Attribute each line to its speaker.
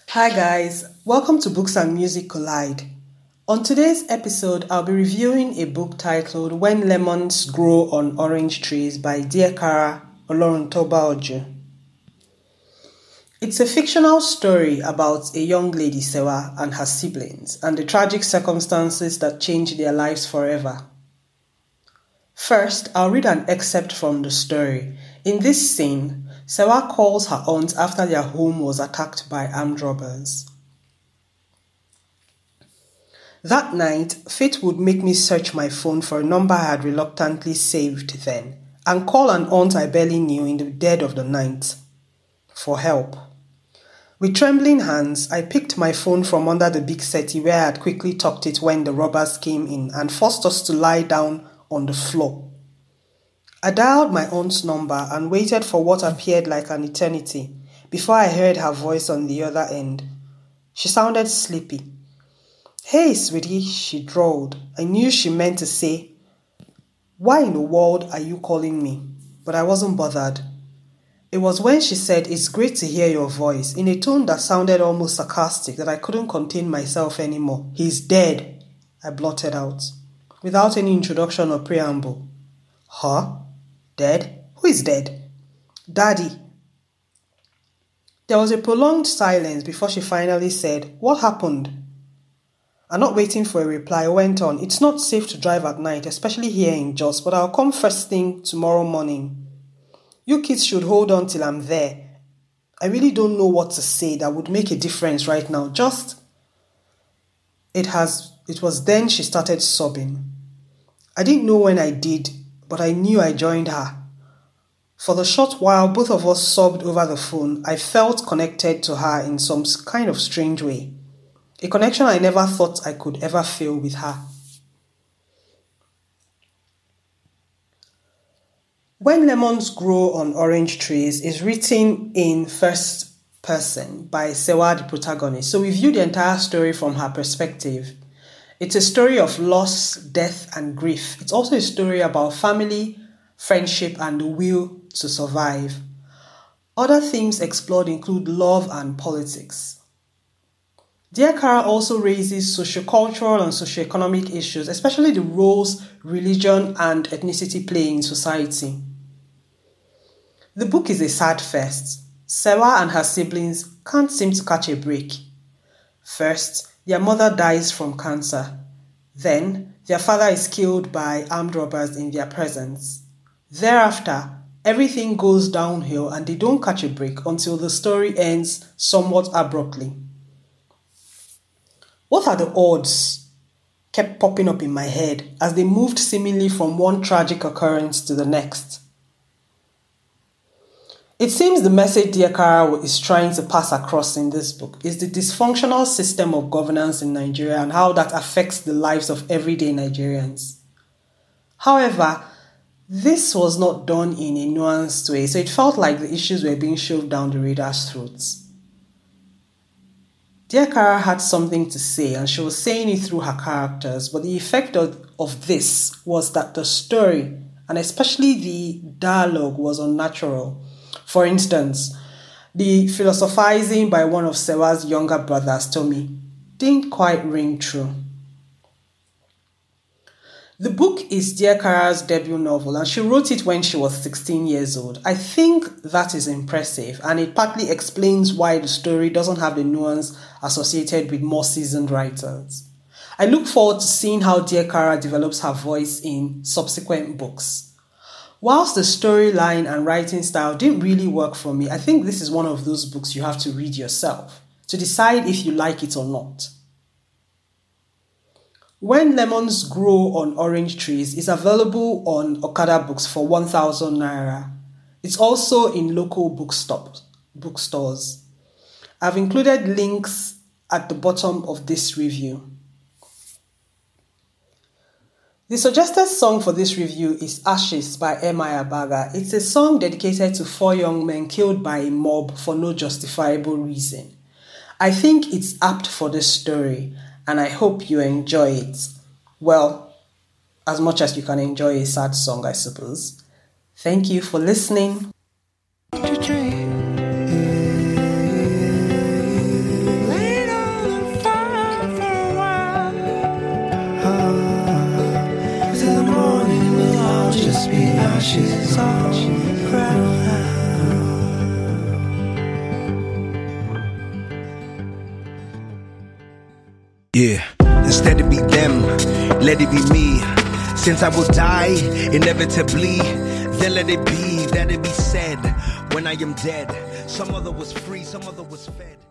Speaker 1: Hi guys, welcome to Books and Music Collide. On today's episode, I'll be reviewing a book titled When Lemons Grow on Orange Trees by Diekara Oloruntoba Ojo. It's a fictional story about a young lady, Sewa, and her siblings, and the tragic circumstances that changed their lives forever. First, I'll read an excerpt from the story. In this scene, Sewa calls her aunt after their home was attacked by armed robbers. That night, fate would make me search my phone for a number I had reluctantly saved then, and call an aunt I barely knew in the dead of the night for help. With trembling hands, I picked my phone from under the big settee where I had quickly tucked it when the robbers came in and forced us to lie down on the floor. I dialed my aunt's number and waited for what appeared like an eternity before I heard her voice on the other end. She sounded sleepy. "Hey, sweetie," she drawled. I knew she meant to say, "Why in the world are you calling me?" But I wasn't bothered. It was when she said, "It's great to hear your voice," in a tone that sounded almost sarcastic, that I couldn't contain myself anymore. "He's dead," I blurted out, without any introduction or preamble. "Huh? Dead? Who is dead?" "Daddy." There was a prolonged silence before she finally said, "What happened?" And not waiting for a reply, I went on, "It's not safe to drive at night, especially here in Jos, but I'll come first thing tomorrow morning. You kids should hold on till I'm there. I really don't know what to say that would make a difference right now. Just..." It was then she started sobbing. I didn't know when I did, but I knew I joined her. For the short while both of us sobbed over the phone, I felt connected to her in some kind of strange way. A connection I never thought I could ever feel with her. When Lemons Grow on Orange Trees is written in first person by Sewa, the protagonist, so we view the entire story from her perspective. It's a story of loss, death, and grief. It's also a story about family, friendship, and the will to survive. Other themes explored include love and politics. Diekara also raises socio-cultural and socio-economic issues, especially the roles religion and ethnicity play in society. The book is a sad first. Sewa and her siblings can't seem to catch a break. First, their mother dies from cancer. Then, their father is killed by armed robbers in their presence. Thereafter, everything goes downhill and they don't catch a break until the story ends somewhat abruptly. "What are the odds?" kept popping up in my head as they moved seemingly from one tragic occurrence to the next. It seems the message Diekara is trying to pass across in this book is the dysfunctional system of governance in Nigeria and how that affects the lives of everyday Nigerians. However, this was not done in a nuanced way, so it felt like the issues were being shoved down the reader's throats. Diekara had something to say and she was saying it through her characters, but the effect of this was that the story, and especially the dialogue, was unnatural. For instance, the philosophizing by one of Sewa's younger brothers, Tommy, didn't quite ring true. The book is Diekara's debut novel and she wrote it when she was 16 years old. I think that is impressive and it partly explains why the story doesn't have the nuance associated with more seasoned writers. I look forward to seeing how Diekara develops her voice in subsequent books. Whilst the storyline and writing style didn't really work for me, I think this is one of those books you have to read yourself to decide if you like it or not. When Lemons Grow on Orange Trees is available on Okada Books for 1,000 Naira. It's also in local bookstores. I've included links at the bottom of this review. The suggested song for this review is Ashes by M.I. Abaga. It's a song dedicated to 4 young men killed by a mob for no justifiable reason. I think it's apt for this story, and I hope you enjoy it. Well, as much as you can enjoy a sad song, I suppose. Thank you for listening.
Speaker 2: ashes all around.
Speaker 3: Yeah, instead it be them, let it be me. Since I will die, inevitably, then let it be, that it be said. When I am dead, some other was free, some other was fed.